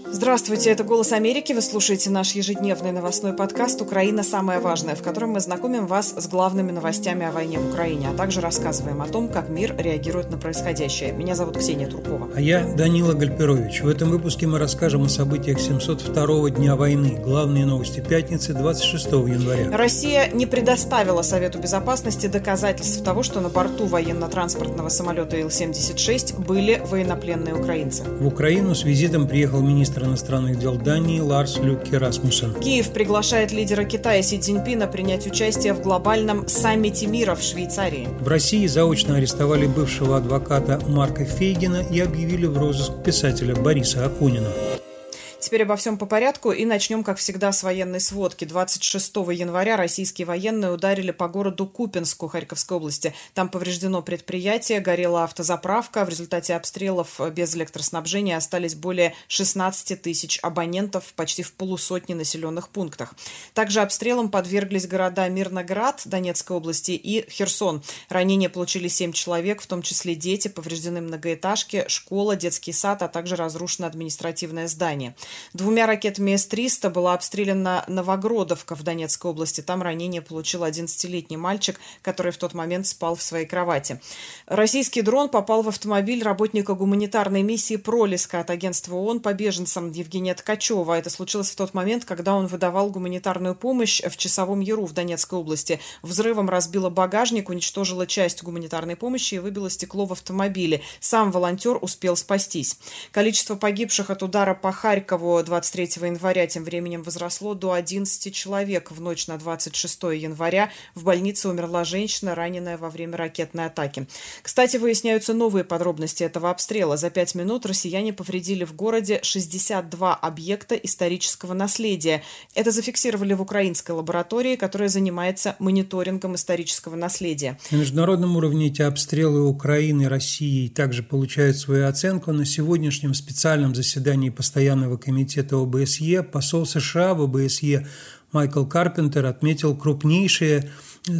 Здравствуйте, это «Голос Америки». Вы слушаете наш ежедневный новостной подкаст «Украина. Самое важное», в котором мы знакомим вас с главными новостями о войне в Украине, а также рассказываем о том, как мир реагирует на происходящее. Меня зовут Ксения Туркова. А я Данила Гальперович. В этом выпуске мы расскажем о событиях 702-го дня войны. Главные новости пятницы, 26 января. Россия не предоставила Совету Безопасности доказательств того, что на борту военно-транспортного самолета Ил-76 были военнопленные украинцы. В Украину с визитом приехал министр иностранных дел Дании Ларс Люкке Расмуссен. Киев приглашает лидера Китая Си Цзиньпина принять участие в глобальном саммите мира в Швейцарии. В России заочно арестовали бывшего адвоката Марка Фейгина и объявили в розыск писателя Бориса Акунина. Теперь обо всем по порядку и начнем, как всегда, с военной сводки. 26 января российские военные ударили по городу Купянску Харьковской области. Там повреждено предприятие, горела автозаправка. В результате обстрелов без электроснабжения остались более 16 тысяч абонентов почти в полусотни населенных пунктах. Также обстрелам подверглись города Мирноград Донецкой области и Херсон. Ранения получили 7 человек, в том числе дети, повреждены многоэтажки, школа, детский сад, а также разрушено административное здание. 2 ракетами С-300 была обстреляна Новогродовка в Донецкой области. Там ранение получил 11-летний мальчик, который в тот момент спал в своей кровати. Российский дрон попал в автомобиль работника гуманитарной миссии «Пролеска» от агентства ООН по беженцам Евгения Ткачева. Это случилось в тот момент, когда он выдавал гуманитарную помощь в Часовом Яру в Донецкой области. Взрывом разбило багажник, уничтожила часть гуманитарной помощи и выбило стекло в автомобиле. Сам волонтер успел спастись. Количество погибших от удара по Харькову 23 января тем временем возросло до 11 человек. В ночь на 26 января в больнице умерла женщина, раненая во время ракетной атаки. Кстати, выясняются новые подробности этого обстрела. За 5 минут россияне повредили в городе 62 объекта исторического наследия. Это зафиксировали в украинской лаборатории, которая занимается мониторингом исторического наследия. На международном уровне эти обстрелы Украины и России также получают свою оценку. На сегодняшнем специальном заседании постоянного комитета ОБСЕ посол США в ОБСЕ Майкл Карпентер отметил крупнейшие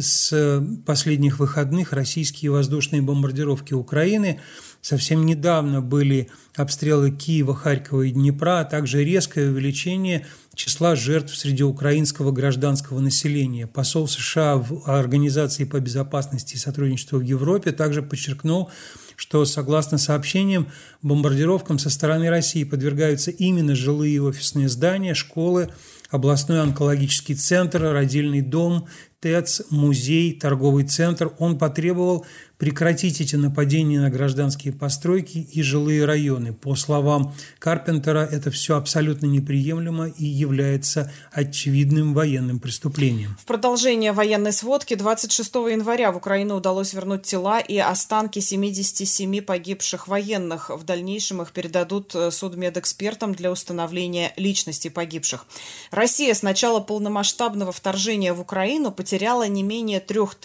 с последних выходных российские воздушные бомбардировки Украины. Совсем недавно были обстрелы Киева, Харькова и Днепра, а также резкое увеличение числа жертв среди украинского гражданского населения. Посол США в Организации по безопасности и сотрудничеству в Европе также подчеркнул, что, согласно сообщениям, бомбардировкам со стороны России подвергаются именно жилые и офисные здания, школы, областной онкологический центр, родильный дом, ТЭЦ, музей, торговый центр. Он потребовал прекратить эти нападения на гражданские постройки и жилые районы. По словам Карпентера, это все абсолютно неприемлемо и является очевидным военным преступлением. В продолжение военной сводки 26 января в Украину удалось вернуть тела и останки 77 погибших военных. В дальнейшем их передадут судмедэкспертам для установления личности погибших. Россия с начала полномасштабного вторжения в Украину потеряла не менее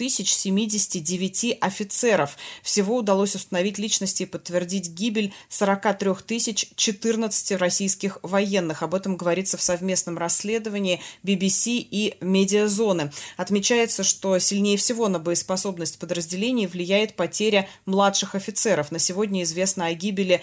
3079 офицеров. Всего удалось установить личности и подтвердить гибель 43 014 российских военных. Об этом говорится в совместном расследовании BBC и Медиазоны. Отмечается, что сильнее всего на боеспособность подразделений влияет потеря младших офицеров. На сегодня известно о гибели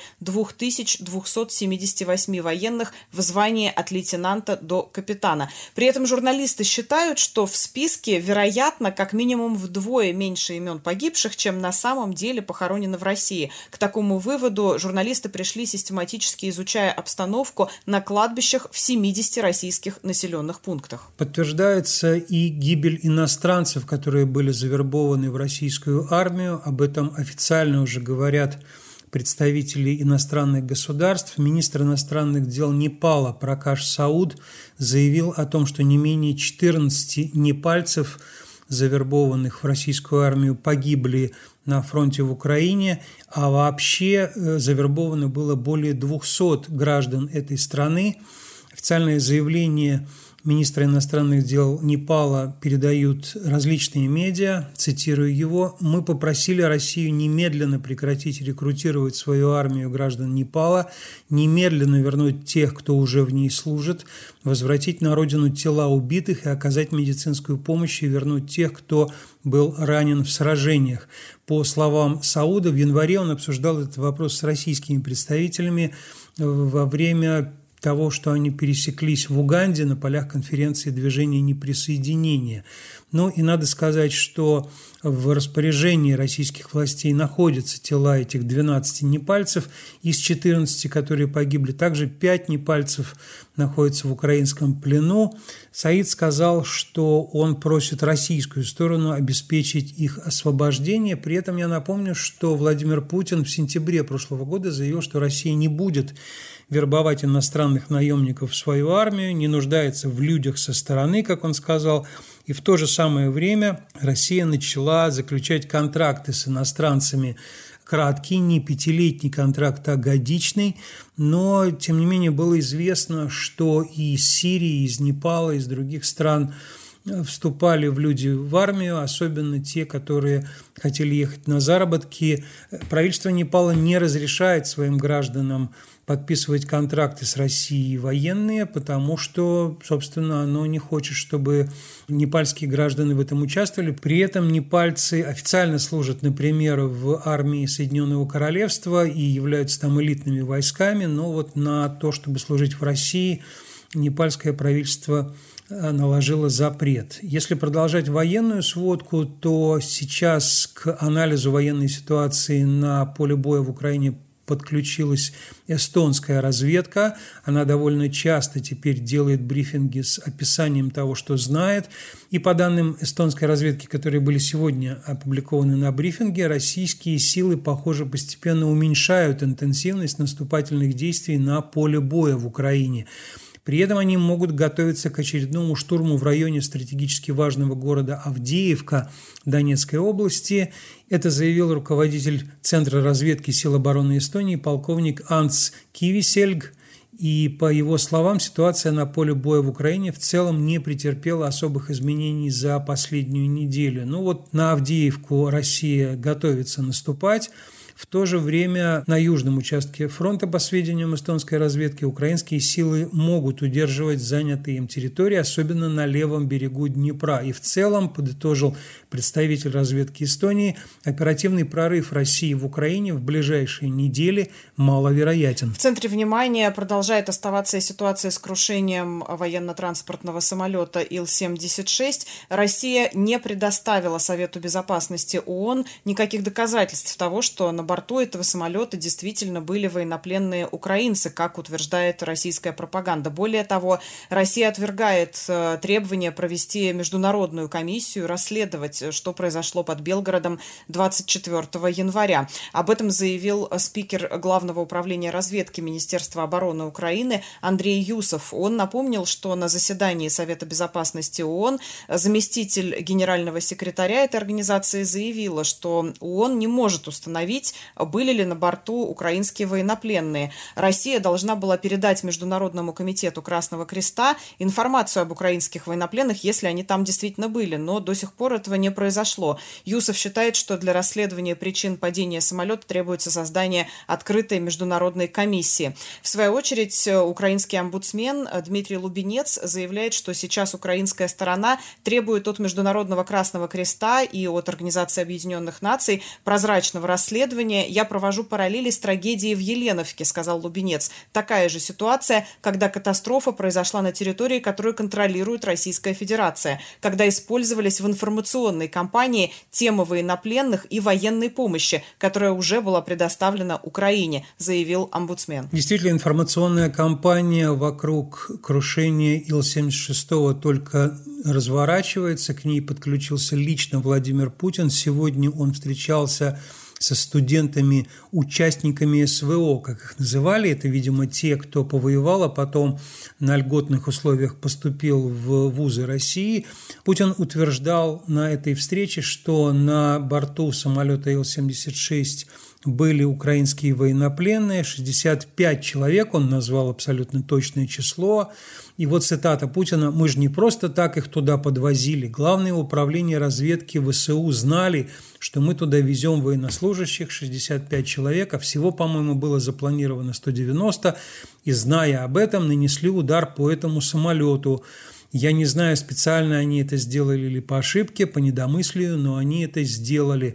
2278 военных в звании от лейтенанта до капитана. При этом журналисты считают, что в списке, вероятно, как минимум вдвое меньше имен погибших, чем на самом деле похоронено в России. К такому выводу журналисты пришли, систематически изучая обстановку на кладбищах в 70 российских населенных пунктах. Подтверждается и гибель иностранцев, которые были завербованы в российскую армию. Об этом официально уже говорят представители иностранных государств. Министр иностранных дел Непала Пракаш Сауд заявил о том, что не менее 14 непальцев, завербованных в российскую армию, погибли на фронте в Украине, а вообще завербовано было более 200 граждан этой страны. Официальное заявление министра иностранных дел Непала передают различные медиа, цитирую его: «Мы попросили Россию немедленно прекратить рекрутировать свою армию граждан Непала, немедленно вернуть тех, кто уже в ней служит, возвратить на родину тела убитых и оказать медицинскую помощь и вернуть тех, кто был ранен в сражениях». По словам Сауда, в январе он обсуждал этот вопрос с российскими представителями во время того, что они пересеклись в Уганде на полях конференции движения неприсоединения. Ну и надо сказать, что в распоряжении российских властей находятся тела этих 12 непальцев из 14, которые погибли. Также 5 непальцев находятся в украинском плену. Саид сказал, что он просит российскую сторону обеспечить их освобождение. При этом я напомню, что Владимир Путин в сентябре прошлого года заявил, что Россия не будет вербовать иностранных наемников в свою армию, не нуждается в людях со стороны, как он сказал. И в то же самое время Россия начала заключать контракты с иностранцами. Краткий, не 5-летний контракт, а годичный. Но, тем не менее, было известно, что и из Сирии, из Непала, из других стран вступали в люди в армию, особенно те, которые хотели ехать на заработки. Правительство Непала не разрешает своим гражданам подписывать контракты с Россией военные, потому что, собственно, оно не хочет, чтобы непальские граждане в этом участвовали. При этом непальцы официально служат, например, в армии Соединенного Королевства и являются там элитными войсками, но вот на то, чтобы служить в России, непальское правительство наложила запрет. Если продолжать военную сводку, то сейчас к анализу военной ситуации на поле боя в Украине подключилась эстонская разведка. Она довольно часто теперь делает брифинги с описанием того, что знает. И по данным эстонской разведки, которые были сегодня опубликованы на брифинге, российские силы, похоже, постепенно уменьшают интенсивность наступательных действий на поле боя в Украине. При этом они могут готовиться к очередному штурму в районе стратегически важного города Авдеевка Донецкой области. Это заявил руководитель Центра разведки сил обороны Эстонии полковник Анс Кивисельг. И, по его словам, ситуация на поле боя в Украине в целом не претерпела особых изменений за последнюю неделю. Ну вот на Авдеевку Россия готовится наступать. В то же время на южном участке фронта, по сведениям эстонской разведки, украинские силы могут удерживать занятые им территории, особенно на левом берегу Днепра. И в целом, подытожил представитель разведки Эстонии, оперативный прорыв России в Украине в ближайшие недели маловероятен. В центре внимания продолжает оставаться ситуация с крушением военно-транспортного самолета Ил-76. Россия не предоставила Совету Безопасности ООН никаких доказательств того, что на борту этого самолета действительно были военнопленные украинцы, как утверждает российская пропаганда. Более того, Россия отвергает требование провести международную комиссию, расследовать, что произошло под Белгородом 24 января. Об этом заявил спикер Главного управления разведки Министерства обороны Украины Андрей Юсов. Он напомнил, что на заседании Совета Безопасности ООН заместитель генерального секретаря этой организации заявила, что ООН не может установить, были ли на борту украинские военнопленные. Россия должна была передать Международному комитету Красного Креста информацию об украинских военнопленных, если они там действительно были, но до сих пор этого не произошло. Юсов считает, что для расследования причин падения самолета требуется создание открытой международной комиссии. В свою очередь, украинский омбудсмен Дмитрий Лубенец заявляет, что сейчас украинская сторона требует от Международного Красного Креста и от Организации Объединенных Наций прозрачного расследования. «Я провожу параллели с трагедией в Еленовке», — сказал Лубенец. Такая же ситуация, когда катастрофа произошла на территории, которую контролирует Российская Федерация, когда использовались в информационной кампании темы военнопленных и военной помощи, которая уже была предоставлена Украине, заявил омбудсмен. Действительно, информационная кампания вокруг крушения Ил-76 только разворачивается. К ней подключился лично Владимир Путин. Сегодня он встречался со студентами, участниками СВО, как их называли. Это, видимо, те, кто повоевал, а потом на льготных условиях поступил в вузы России. Путин утверждал на этой встрече, что на борту самолета Ил-76 были украинские военнопленные, 65 человек, он назвал абсолютно точное число. И вот цитата Путина: «Мы же не просто так их туда подвозили. Главное управление разведки ВСУ знали, что мы туда везем военнослужащих, 65 человек, а всего, по-моему, было запланировано 190, и, зная об этом, нанесли удар по этому самолету. Я не знаю, специально они это сделали или по ошибке, по недомыслию, но они это сделали».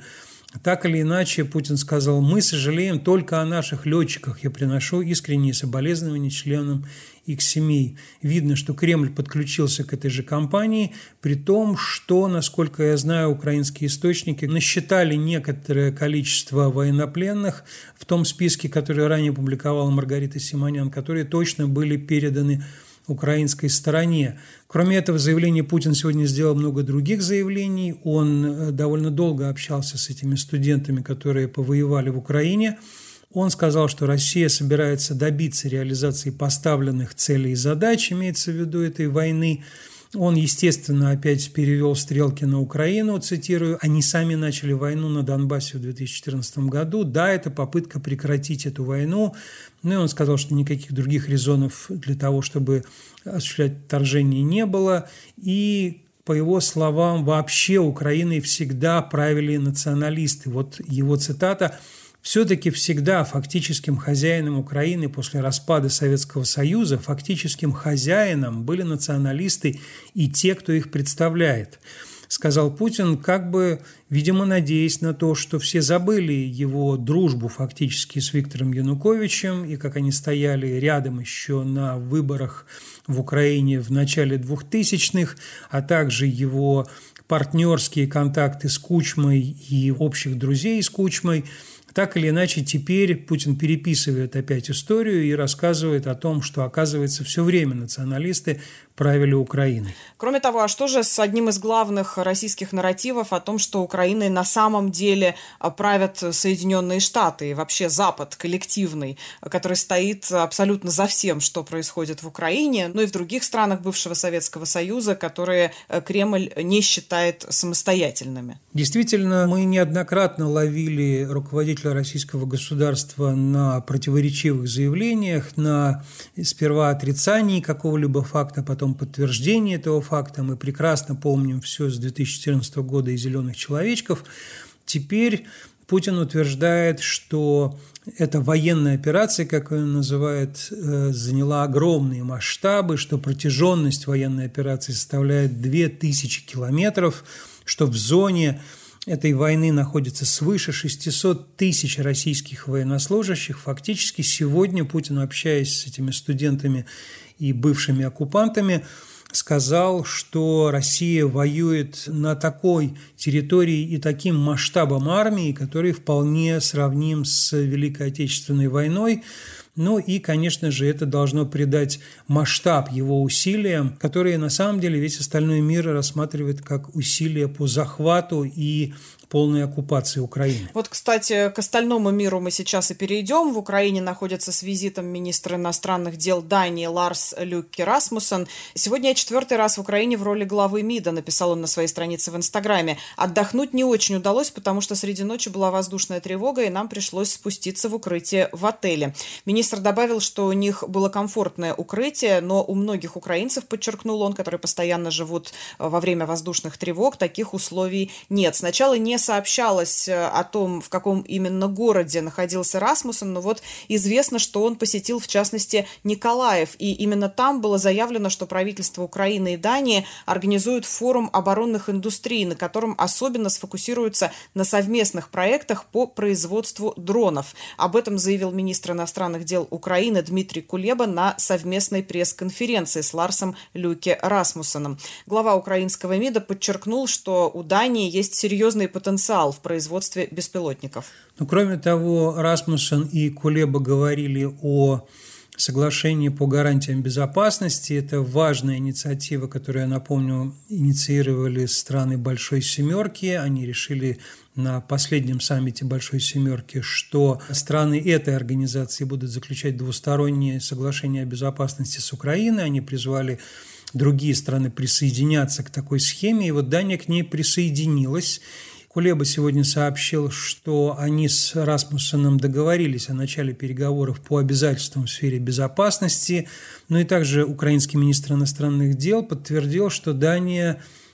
Так или иначе, Путин сказал: «Мы сожалеем только о наших летчиках. Я приношу искренние соболезнования членам их семей». Видно, что Кремль подключился к этой же кампании, при том, что, насколько я знаю, украинские источники насчитали некоторое количество военнопленных в том списке, который ранее публиковала Маргарита Симонян, которые точно были переданы украинской стороне. Кроме этого заявления, Путин сегодня сделал много других заявлений. Он довольно долго общался с этими студентами, которые повоевали в Украине. Он сказал, что Россия собирается добиться реализации поставленных целей и задач, имеется в виду этой войны. Он, естественно, опять перевел стрелки на Украину, цитирую: «Они сами начали войну на Донбассе в 2014 году. Да, это попытка прекратить эту войну». Ну и он сказал, что никаких других резонов для того, чтобы осуществлять вторжение, не было. И, по его словам, вообще Украиной всегда правили националисты. Вот его цитата: «Все-таки всегда фактическим хозяином Украины после распада Советского Союза, фактическим хозяином были националисты и те, кто их представляет», сказал Путин, как бы, видимо, надеясь на то, что все забыли его дружбу фактически с Виктором Януковичем и как они стояли рядом еще на выборах в Украине в начале 2000-х, а также его партнерские контакты с Кучмой и общих друзей с Кучмой. Так или иначе, теперь Путин переписывает опять историю и рассказывает о том, что, оказывается, все время националисты правили Украиной. Кроме того, а что же с одним из главных российских нарративов о том, что Украиной на самом деле правят Соединенные Штаты и вообще Запад коллективный, который стоит абсолютно за всем, что происходит в Украине, ну и в других странах бывшего Советского Союза, которые Кремль не считает самостоятельными? Действительно, мы неоднократно ловили руководителя российского государства на противоречивых заявлениях, на сперва отрицании какого-либо факта, потом подтверждение этого факта. Мы прекрасно помним все с 2014 года и «Зеленых человечков». Теперь Путин утверждает, что эта военная операция, как он называет, заняла огромные масштабы, что протяженность военной операции составляет 2000 километров, что в зоне этой войны находится свыше 600 тысяч российских военнослужащих. Фактически сегодня Путин, общаясь с этими студентами и бывшими оккупантами, сказал, что Россия воюет на такой территории и таким масштабом армии, который вполне сравним с Великой Отечественной войной. Ну и, конечно же, это должно придать масштаб его усилиям, которые на самом деле весь остальной мир рассматривает как усилия по захвату и полной оккупации Украины. Вот, кстати, к остальному миру мы сейчас и перейдем. В Украине находится с визитом министр иностранных дел Дании Ларс Люкке Расмуссен. Сегодня я 4-й раз в Украине в роли главы МИДа, написал он на своей странице в Инстаграме. Отдохнуть не очень удалось, потому что среди ночи была воздушная тревога, и нам пришлось спуститься в укрытие в отеле. Министр добавил, что у них было комфортное укрытие, но у многих украинцев, подчеркнул он, которые постоянно живут во время воздушных тревог, таких условий нет. Сначала не сообщалось о том, в каком именно городе находился Расмуссен, но вот известно, что он посетил, в частности, Николаев, и именно там было заявлено, что правительство Украины и Дании организуют форум оборонных индустрий, на котором особенно сфокусируются на совместных проектах по производству дронов. Об этом заявил министр иностранных дел Украины Дмитрий Кулеба на совместной пресс-конференции с Ларсом Люкке Расмуссеном. Глава украинского МИДа подчеркнул, что у Дании есть серьезный потенциал в производстве беспилотников. Но, кроме того, Расмуссен и Кулеба говорили о соглашении по гарантиям безопасности. Это важная инициатива, которую, я напомню, инициировали страны Большой Семерки. Они решили на последнем саммите Большой Семерки, что страны этой организации будут заключать двусторонние соглашения о безопасности с Украиной. Они призвали другие страны присоединяться к такой схеме, и вот Дания к ней присоединилась. Кулеба сегодня сообщил, что они с Расмуссеном договорились о начале переговоров по обязательствам в сфере безопасности. Ну и также украинский министр иностранных дел подтвердил, что Дания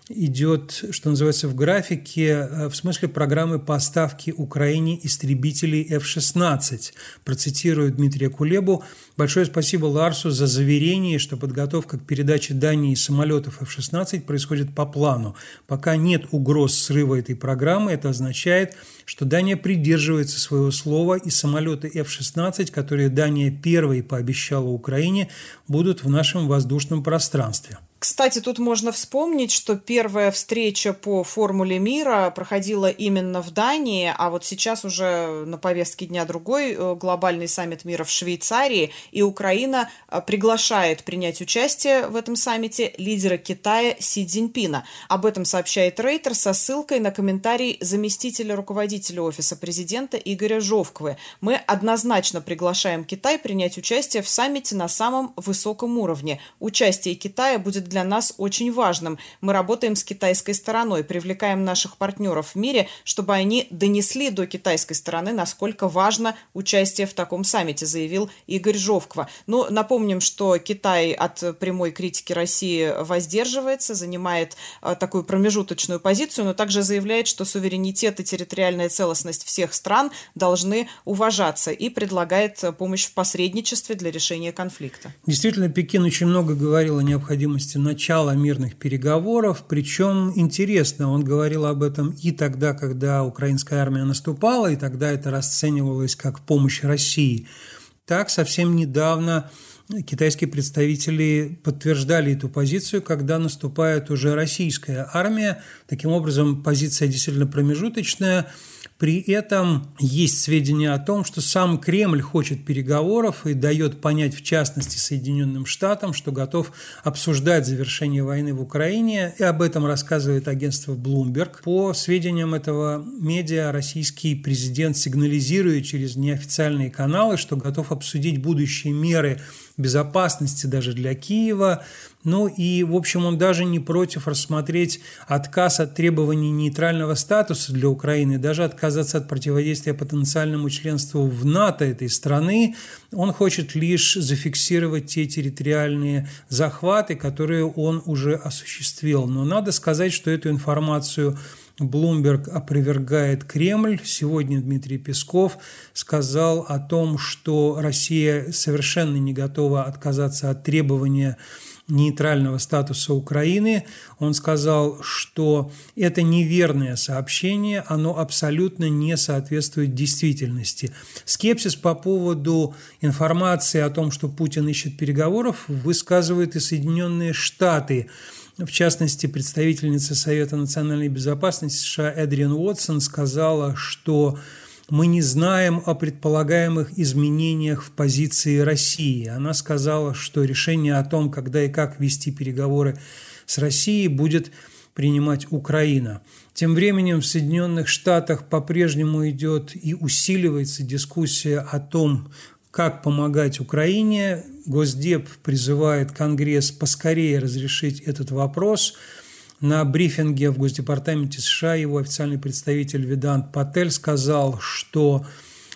идет, что называется, в графике, в смысле программы поставки Украине истребителей F-16. Процитирую Дмитрия Кулебу. Большое спасибо Ларсу за заверение, что подготовка к передаче Дании самолетов F-16 происходит по плану. Пока нет угроз срыва этой программы, это означает, что Дания придерживается своего слова, и самолеты F-16, которые Дания первой пообещала Украине, будут в нашем воздушном пространстве. Кстати, тут можно вспомнить, что первая встреча по формуле мира проходила именно в Дании, а вот сейчас уже на повестке дня другой глобальный саммит мира в Швейцарии, и Украина приглашает принять участие в этом саммите лидера Китая Си Цзиньпина. Об этом сообщает Рейтер со ссылкой на комментарий заместителя руководителя Офиса президента Игоря Жовквы. Мы однозначно приглашаем Китай принять участие в саммите на самом высоком уровне. Участие Китая будет для нас очень важным. Мы работаем с китайской стороной, привлекаем наших партнеров в мире, чтобы они донесли до китайской стороны, насколько важно участие в таком саммите, заявил Игорь Жовква. Ну, напомним, что Китай от прямой критики России воздерживается, занимает такую промежуточную позицию, но также заявляет, что суверенитет и территориальная целостность всех стран должны уважаться, и предлагает помощь в посредничестве для решения конфликта. Действительно, Пекин очень много говорил о необходимости начала мирных переговоров, причем интересно, он говорил об этом и тогда, когда украинская армия наступала, и тогда это расценивалось как помощь России. Так, совсем недавно китайские представители подтверждали эту позицию, когда наступает уже российская армия. Таким образом, позиция действительно промежуточная. При этом есть сведения о том, что сам Кремль хочет переговоров и дает понять, в частности, Соединенным Штатам, что готов обсуждать завершение войны в Украине. И об этом рассказывает агентство Bloomberg. По сведениям этого медиа, российский президент сигнализирует через неофициальные каналы, что готов обсудить будущие меры безопасности даже для Киева. Ну и, в общем, он даже не против рассмотреть отказ от требований нейтрального статуса для Украины, даже отказаться от противодействия потенциальному членству в НАТО этой страны. Он хочет лишь зафиксировать те территориальные захваты, которые он уже осуществил. Но надо сказать, что эту информацию Bloomberg опровергает Кремль. Сегодня Дмитрий Песков сказал о том, что Россия совершенно не готова отказаться от требования нейтрального статуса Украины. Он сказал, что это неверное сообщение, оно абсолютно не соответствует действительности. Скепсис по поводу информации о том, что Путин ищет переговоров, высказывают и Соединенные Штаты. В частности, представительница Совета национальной безопасности США Эдриан Уотсон сказала, что мы не знаем о предполагаемых изменениях в позиции России. Она сказала, что решение о том, когда и как вести переговоры с Россией, будет принимать Украина. Тем временем в Соединенных Штатах по-прежнему идет и усиливается дискуссия о том, как помогать Украине. Госдеп призывает Конгресс поскорее разрешить этот вопрос. На брифинге в Госдепартаменте США его официальный представитель Ведант Патель сказал, что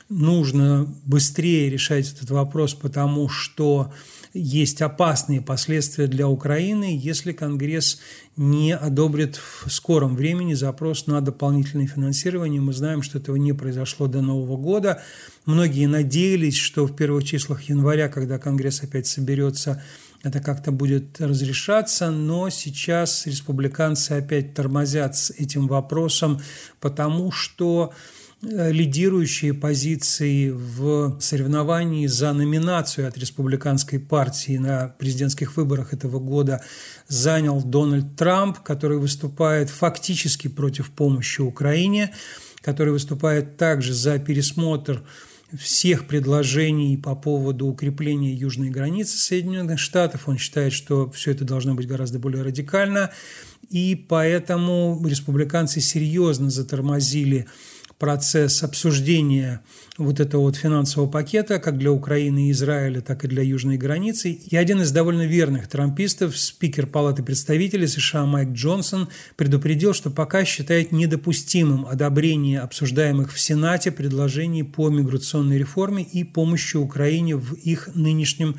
нужно быстрее решать этот вопрос, потому что есть опасные последствия для Украины, если Конгресс не одобрит в скором времени запрос на дополнительное финансирование. Мы знаем, что этого не произошло до Нового года. Многие надеялись, что в первых числах января, когда Конгресс опять соберется, это как-то будет разрешаться, но сейчас республиканцы опять тормозят с этим вопросом, потому что лидирующие позиции в соревновании за номинацию от республиканской партии на президентских выборах этого года занял Дональд Трамп, который выступает фактически против помощи Украине, который выступает также за пересмотр всех предложений по поводу укрепления южной границы Соединенных Штатов. Он считает, что все это должно быть гораздо более радикально, и поэтому республиканцы серьезно затормозили процесс обсуждения вот этого вот финансового пакета как для Украины и Израиля, так и для южной границы. И один из довольно верных трампистов, спикер Палаты представителей США Майк Джонсон, предупредил, что пока считает недопустимым одобрение обсуждаемых в Сенате предложений по миграционной реформе и помощи Украине в их нынешнем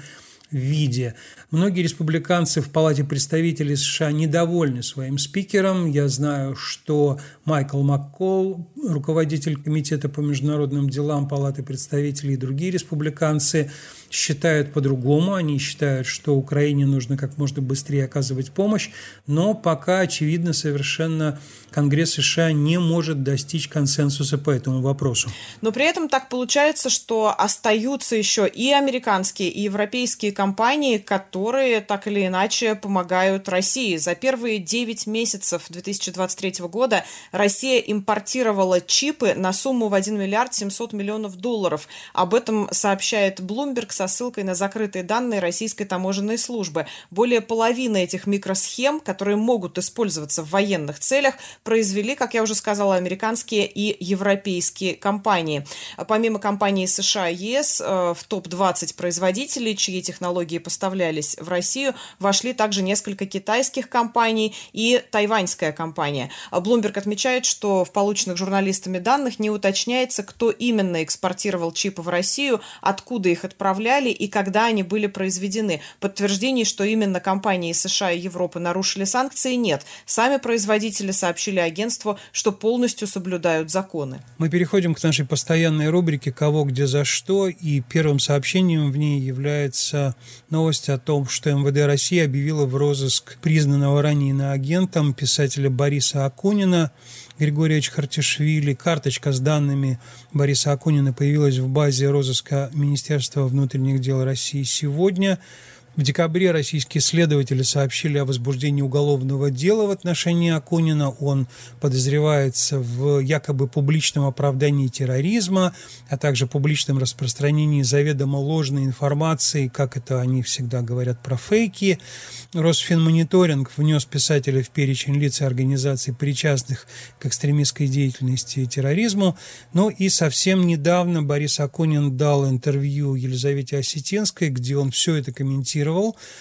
виде. Многие республиканцы в Палате представителей США недовольны своим спикером. Я знаю, что Майкл Маккол, руководитель Комитета по международным делам Палаты представителей, и другие республиканцы считают по-другому. Они считают, что Украине нужно как можно быстрее оказывать помощь, но пока, очевидно, совершенно Конгресс США не может достичь консенсуса по этому вопросу. Но при этом так получается, что остаются еще и американские, и европейские компании, которые так или иначе помогают России. За первые 9 месяцев 2023 года Россия импортировала чипы на сумму в 1 миллиард 700 миллионов долларов. Об этом сообщает Bloomberg со ссылкой на закрытые данные российской таможенной службы. Более половины этих микросхем, которые могут использоваться в военных целях, произвели, как я уже сказала, американские и европейские компании. Помимо компаний США и ЕС, в топ-20 производителей, чьи технологии поставлялись в Россию, вошли также несколько китайских компаний и тайваньская компания. Bloomberg отмечает, что в полученных журналистами данных не уточняется, кто именно экспортировал чипы в Россию, откуда их отправляли и когда они были произведены. Подтверждений, что именно компании США и Европы нарушили санкции, нет. Сами производители сообщили агентству, что полностью соблюдают законы. Мы переходим к нашей постоянной рубрике «Кого, где, за что», и первым сообщением в ней является новость о том, что МВД России объявила в розыск признанного ранее иноагентом писателя Бориса Акунина Григория Чхартишвили. Карточка с данными Бориса Акунина появилась в базе розыска Министерства внутренних дел России сегодня. В декабре российские следователи сообщили о возбуждении уголовного дела в отношении Акунина. Он подозревается в якобы публичном оправдании терроризма, а также публичном распространении заведомо ложной информации, как это они всегда говорят про фейки. Росфинмониторинг внес писателя в перечень лиц и организаций, причастных к экстремистской деятельности и терроризму. Ну и совсем недавно Борис Акунин дал интервью Елизавете Осетинской, где он все это комментировал.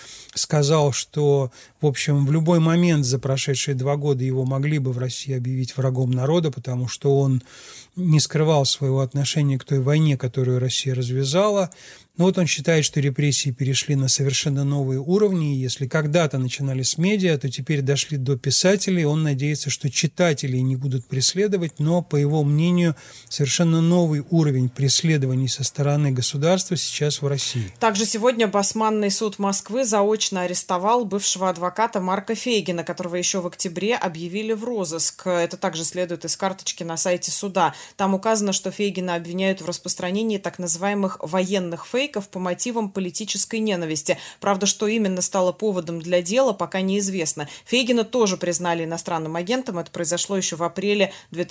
Сказал, что, в общем, в любой момент за прошедшие 2 года его могли бы в России объявить врагом народа, потому что он не скрывал своего отношения к той войне, которую Россия развязала. Но вот он считает, что репрессии перешли на совершенно новые уровни, и если когда-то начинали с медиа, то теперь дошли до писателей. Он надеется, что читателей не будут преследовать, но, по его мнению, совершенно новый уровень преследований со стороны государства сейчас в России. Также сегодня Басманный суд Москвы заочно арестовал бывшего адвоката Марка Фейгина, которого еще в октябре объявили в розыск. Это также следует из карточки на сайте суда. Там указано, что Фейгина обвиняют в распространении так называемых военных фейков по мотивам политической ненависти. Правда, что именно стало поводом для дела, пока неизвестно. Фейгина тоже признали иностранным агентом. Это произошло еще в апреле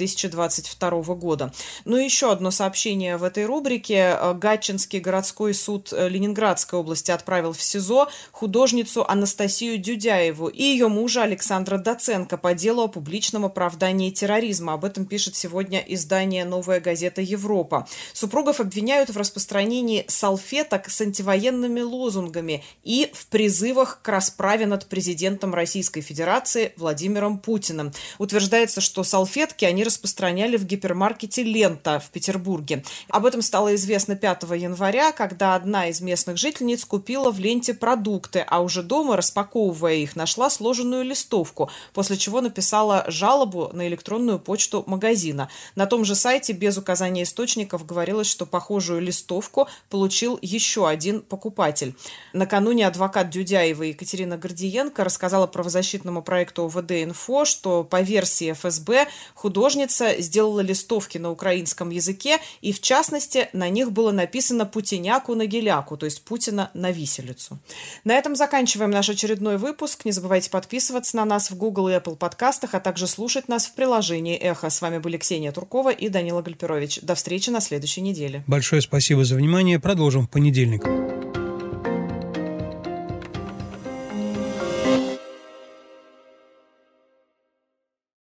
2022 года. Ну и еще одно сообщение в этой рубрике. Гатчинский городской суд Ленинградской области отправил в СИЗО художницу Анастасию Дюдяеву и ее мужа Александра Доценко по делу о публичном оправдании терроризма. Об этом пишет сегодня издание «Новая газета Европа». Супругов обвиняют в распространении салфеток с антивоенными лозунгами и в призывах к расправе над президентом Российской Федерации Владимиром Путиным. Утверждается, что салфетки они распространяли в гипермаркете «Лента» в Петербурге. Об этом стало известно 5 января, когда одна из местных жительниц купила в «Ленте» продукты, а уже дома, распаковывая их, нашла сложенную листовку, после чего написала жалобу на электронную почту магазина. На том же сайте без указания источников говорилось, что похожую листовку получил еще один покупатель. Накануне адвокат Дюдяевой Екатерина Гордиенко рассказала правозащитному проекту ОВД-Инфо, что по версии ФСБ художница сделала листовки на украинском языке, и в частности на них было написано «Путиняку на геляку», то есть Путина на виселицу. На этом заканчиваем наш очередной выпуск. Не забывайте подписываться на нас в Google и Apple подкастах, а также слушать нас в приложении «Эхо». С вами были Ксения Туркова и Данила Гальперович. До встречи на следующей неделе. Большое спасибо за внимание. Продолжим в понедельник.